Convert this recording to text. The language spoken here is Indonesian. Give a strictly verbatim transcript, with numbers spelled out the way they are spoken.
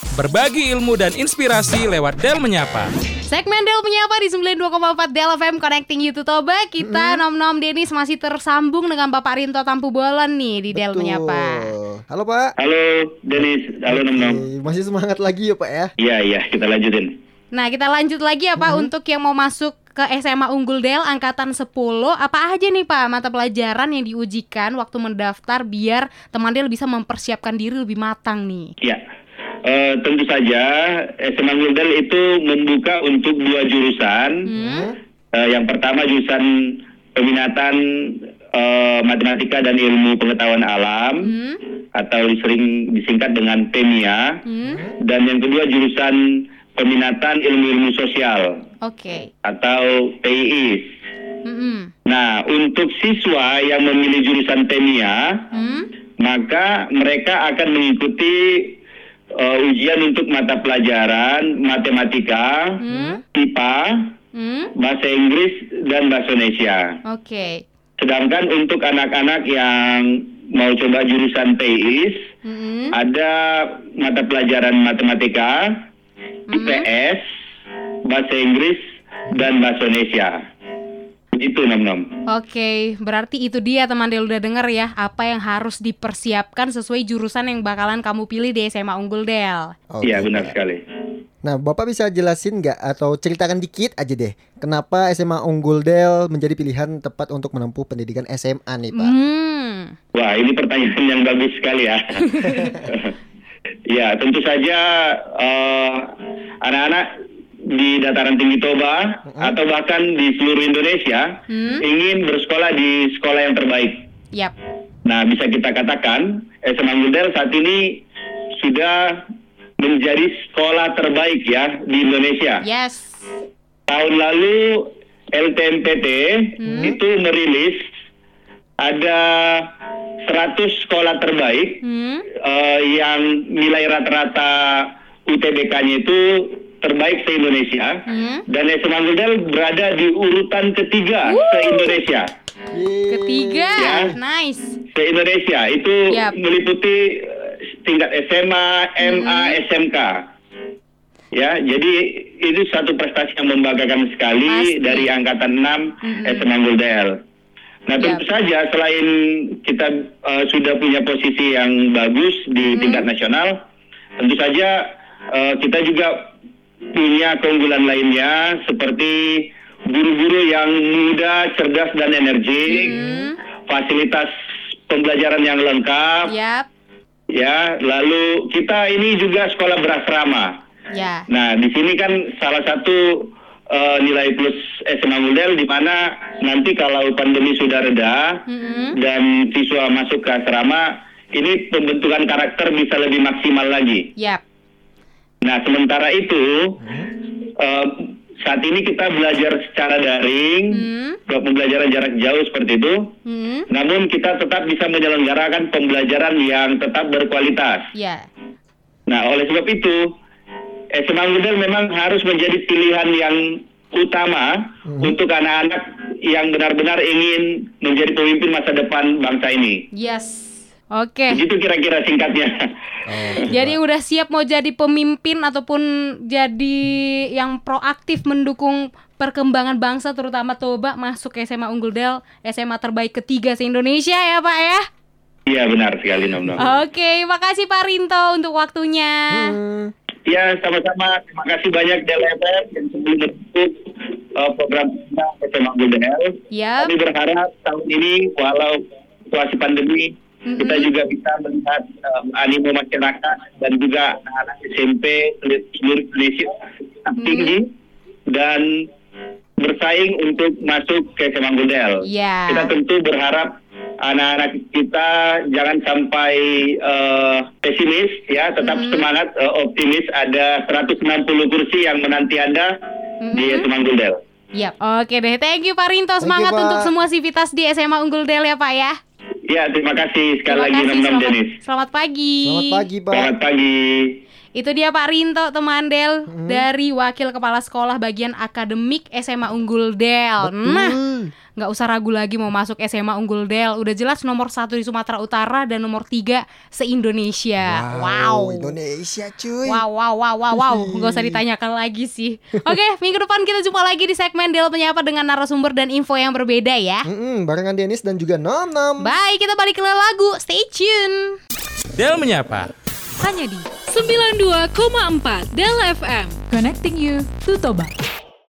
Berbagi ilmu dan inspirasi lewat Del Menyapa. Segmen Del Menyapa di sembilan puluh dua koma empat Del F M Connecting You to Toba. Kita mm-hmm. Nom-Nom Denis masih tersambung dengan Bapak Rinto Tampu Bolon nih di Del Menyapa. Halo Pak. Halo Denis, halo Nom-Nom. Masih semangat lagi ya Pak ya? Iya, iya, kita lanjutin. Nah, kita lanjut lagi ya Pak mm-hmm. untuk yang mau masuk ke S M A Unggul Del angkatan sepuluh. Apa aja nih Pak mata pelajaran yang diujikan waktu mendaftar biar teman Del bisa mempersiapkan diri lebih matang nih? Iya. Uh, tentu saja S M A Unggul Del itu membuka untuk dua jurusan. Hmm. Uh, yang pertama jurusan peminatan uh, matematika dan ilmu pengetahuan alam, hmm. atau sering disingkat dengan PEMIA. Hmm. Dan yang kedua jurusan peminatan ilmu-ilmu sosial, okay. atau P I I S. Hmm. Nah, untuk siswa yang memilih jurusan PEMIA, hmm. maka mereka akan mengikuti Uh, ujian untuk mata pelajaran matematika, hmm? I P A, hmm? bahasa Inggris, dan bahasa Indonesia. Oke. Okay. Sedangkan untuk anak-anak yang mau coba jurusan P I I S, hmm? ada mata pelajaran matematika, hmm? I P S, bahasa Inggris, dan bahasa Indonesia. Itu Nom-Nom. Oke, berarti itu dia teman Del udah denger ya apa yang harus dipersiapkan sesuai jurusan yang bakalan kamu pilih di S M A Unggul Del. Iya, benar sekali. Nah, Bapak bisa jelasin nggak atau ceritakan dikit aja deh kenapa S M A Unggul Del menjadi pilihan tepat untuk menempuh pendidikan S M A nih Pak? Hmm. Wah, ini pertanyaan yang bagus sekali ya. Ya, tentu saja uh, anak-anak di dataran tinggi Toba hmm. atau bahkan di seluruh Indonesia hmm. ingin bersekolah di sekolah yang terbaik. Yap. Nah, bisa kita katakan S M A Unggul Del saat ini sudah menjadi sekolah terbaik ya di Indonesia. Yes. Tahun lalu L T M P T hmm. itu merilis ada seratus sekolah terbaik hmm. uh, yang nilai rata-rata U T B K-nya itu terbaik se-Indonesia, hmm? dan S M A Unggul Del berada di urutan ketiga Woo! se-Indonesia. Ketiga, ya, nice. Se-Indonesia itu yep. meliputi tingkat S M A, M A, hmm. S M K. Ya, jadi itu satu prestasi yang membanggakan sekali. Pasti. Dari angkatan enam hmm. S M A Unggul Del. Nah, yep. tentu saja selain kita uh, sudah punya posisi yang bagus di hmm. tingkat nasional, tentu saja uh, kita juga punya keunggulan lainnya seperti guru-guru yang muda, cerdas, dan energik, hmm. fasilitas pembelajaran yang lengkap, yep. ya. Lalu kita ini juga sekolah berasrama. Yeah. Nah, di sini kan salah satu uh, nilai plus S M A Unggul Del di mana nanti kalau pandemi sudah reda hmm. dan siswa masuk ke asrama, ini pembentukan karakter bisa lebih maksimal lagi. Yep. Nah, sementara itu hmm. uh, saat ini kita belajar secara daring, hmm. pembelajaran jarak jauh seperti itu. Hmm. Namun kita tetap bisa menyelenggarakan pembelajaran yang tetap berkualitas. Yeah. Nah, oleh sebab itu S M A Unggul Del memang harus menjadi pilihan yang utama hmm. untuk anak-anak yang benar-benar ingin menjadi pemimpin masa depan bangsa ini. Yes. Oke. Begitu kira-kira singkatnya. Oh, jadi udah siap mau jadi pemimpin ataupun jadi yang proaktif mendukung perkembangan bangsa terutama Toba masuk ke S M A Unggul Del, S M A terbaik ketiga se-Indonesia ya Pak ya? Iya benar sekali Nom-Nom. Oke, makasih Pak Rinto untuk waktunya. Hmm. Ya sama-sama, terima kasih banyak Del F M yang sebelum mendukung uh, program S M A Unggul Del. Yep. Kami berharap tahun ini walau situasi pandemi, mm-hmm. kita juga bisa melihat um, animo masyarakat dan juga anak-anak S M P seluruh Indonesia mm-hmm. tinggi dan bersaing untuk masuk ke S M A Unggul Del. Yeah. Kita tentu berharap anak-anak kita jangan sampai uh, pesimis ya, tetap mm-hmm. semangat, uh, optimis. Ada seratus enam puluh kursi yang menanti Anda mm-hmm. di S M A Unggul Del. Yap, oke deh. Thank you Pak Rinto. Semangat you, untuk semua sivitas di S M A Unggul Del ya Pak ya. Ya, terima kasih sekali terima lagi kasih. Nom-Nom Selamat, Denis. Selamat pagi. Selamat pagi Pak. Selamat pagi. Itu dia Pak Rinto teman Del hmm. dari Wakil Kepala Sekolah Bagian Akademik S M A Unggul Del. Betul. Nah, nggak usah ragu lagi mau masuk S M A Unggul Del. Udah jelas nomor satu di Sumatera Utara dan nomor tiga se-Indonesia. Wow, Wow. Indonesia cuy. Wow, wow, wow, wow, wow. Nggak usah ditanyakan lagi sih. Oke, minggu depan kita jumpa lagi di segmen Del Menyapa dengan narasumber dan info yang berbeda ya. Mm-mm, barengan Dennis dan juga Nom Nom. Bye, kita balik ke lagu. Stay tune. Del Menyapa. Hanya di sembilan puluh dua koma empat Del F M. Connecting you to Toba.